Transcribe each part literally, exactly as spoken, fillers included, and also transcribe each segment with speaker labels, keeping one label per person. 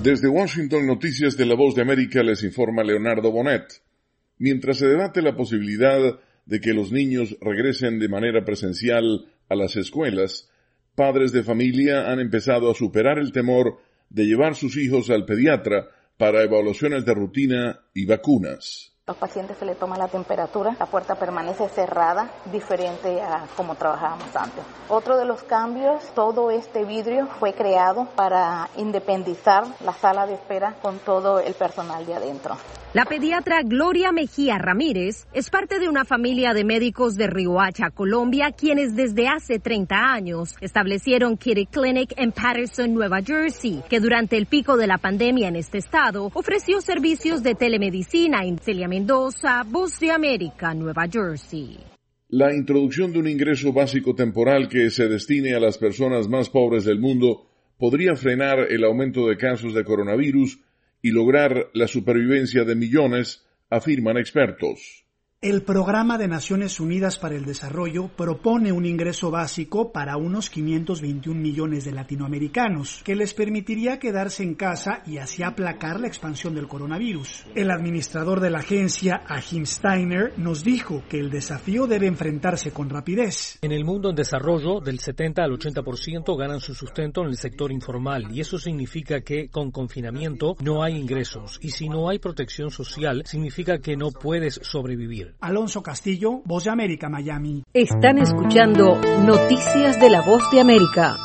Speaker 1: Desde Washington, Noticias de la Voz de América, les informa Leonardo Bonet. Mientras se debate la posibilidad de que los niños regresen de manera presencial a las escuelas, padres de familia han empezado a superar el temor de llevar sus hijos al pediatra para evaluaciones de rutina y vacunas.
Speaker 2: Los pacientes se les toma la temperatura, la puerta permanece cerrada, diferente a como trabajábamos antes. Otro de los cambios, todo este vidrio fue creado para independizar la sala de espera con todo el personal de adentro.
Speaker 3: La pediatra Gloria Mejía Ramírez es parte de una familia de médicos de Riohacha, Colombia, quienes desde hace treinta años establecieron Kitty Clinic en Paterson, Nueva Jersey, que durante el pico de la pandemia en este estado ofreció servicios de telemedicina en Celia Mendoza, Voz de América, Nueva Jersey.
Speaker 1: La introducción de un ingreso básico temporal que se destine a las personas más pobres del mundo podría frenar el aumento de casos de coronavirus y lograr la supervivencia de millones, afirman expertos.
Speaker 4: El Programa de Naciones Unidas para el Desarrollo propone un ingreso básico para unos quinientos veintiún millones de latinoamericanos, que les permitiría quedarse en casa y así aplacar la expansión del coronavirus. El administrador de la agencia, Achim Steiner, nos dijo que el desafío debe enfrentarse con rapidez.
Speaker 5: En el mundo en desarrollo, del setenta al ochenta por ciento ganan su sustento en el sector informal, y eso significa que con confinamiento no hay ingresos, y si no hay protección social, significa que no puedes sobrevivir.
Speaker 4: Alonso Castillo, Voz de América, Miami.
Speaker 3: Están escuchando Noticias de la Voz de América.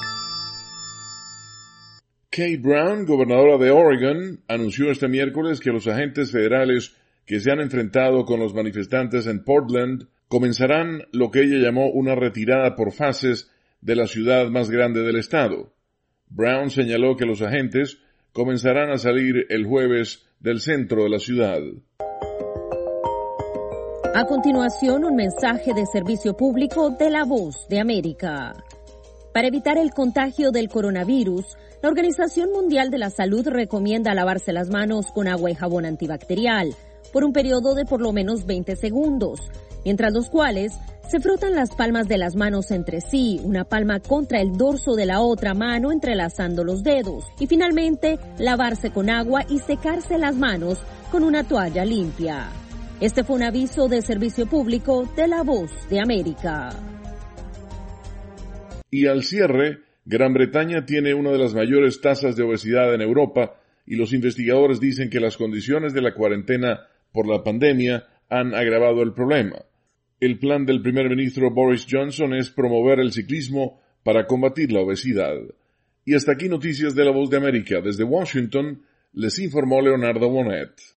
Speaker 1: Kay Brown, gobernadora de Oregon, anunció este miércoles que los agentes federales que se han enfrentado con los manifestantes en Portland comenzarán lo que ella llamó una retirada por fases de la ciudad más grande del estado. Brown señaló que los agentes comenzarán a salir el jueves del centro de la ciudad.
Speaker 3: A continuación, un mensaje de servicio público de la Voz de América. Para evitar el contagio del coronavirus, la Organización Mundial de la Salud recomienda lavarse las manos con agua y jabón antibacterial por un periodo de por lo menos veinte segundos, mientras los cuales se frotan las palmas de las manos entre sí, una palma contra el dorso de la otra mano entrelazando los dedos, y finalmente lavarse con agua y secarse las manos con una toalla limpia. Este fue un aviso de servicio público de la Voz de América.
Speaker 1: Y al cierre, Gran Bretaña tiene una de las mayores tasas de obesidad en Europa y los investigadores dicen que las condiciones de la cuarentena por la pandemia han agravado el problema. El plan del primer ministro Boris Johnson es promover el ciclismo para combatir la obesidad. Y hasta aquí Noticias de la Voz de América. Desde Washington les informó Leonardo Bonet.